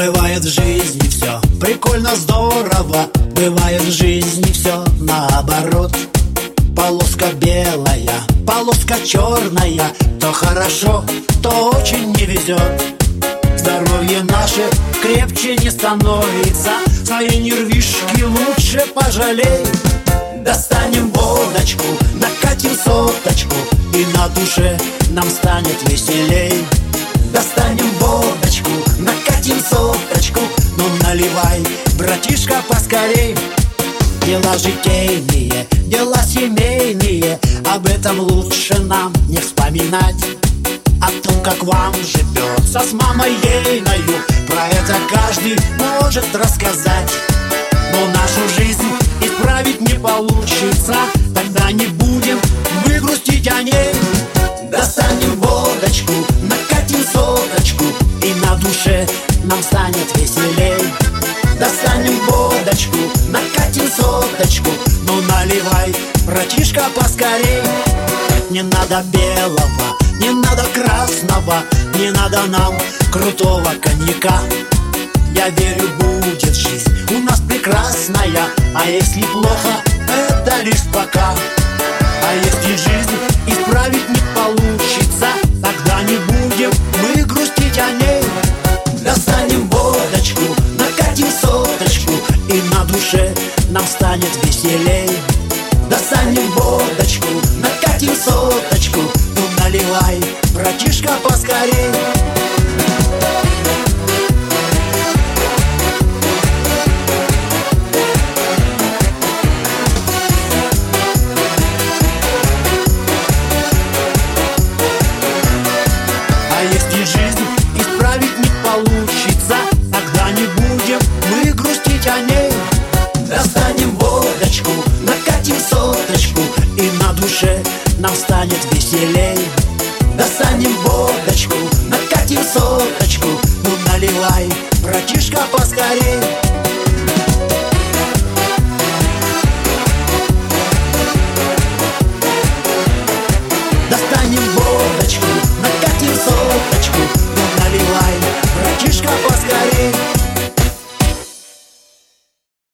Бывает в жизни все прикольно, здорово. Бывает в жизни все наоборот. Полоска белая, полоска черная. То хорошо, то очень не везет. Здоровье наше крепче не становится. Свои нервишки лучше пожалей. Достанем водочку, накатим соточку, и на душе нам станет веселей. Достанем водочку, накатим соточку, ну наливай, братишка, поскорей. Дела житейные, дела семейные, об этом лучше нам не вспоминать. О том, как вам живется с мамой ейною, про это каждый может рассказать. Но нашу жизнь исправить не получится, тогда не будем мы грустить о ней. Достанем водочку, накатим соточку, и на душе нам станет веселей. Достанем водочку, накатим соточку, ну наливай, братишка, поскорей. Не надо белого, не надо красного, не надо нам крутого коньяка. Я верю, будет жизнь у нас прекрасная, а если плохо, это лишь пока. А если жизнь исправить не получится, тогда не будем мы грустить о ней. Достанем водочку, накатим соточку, и на душе нам станет веселей. Достанем водочку, накатим соточку, ну наливай, братишка, поскорей. А если жизнь исправить не получится, тогда не будем мы грустить о ней. Достанем водочку, накатим соточку, и на душе нам станет веселей. Достанем водочку, накатим соточку, ну наливай, братишка, поскорей.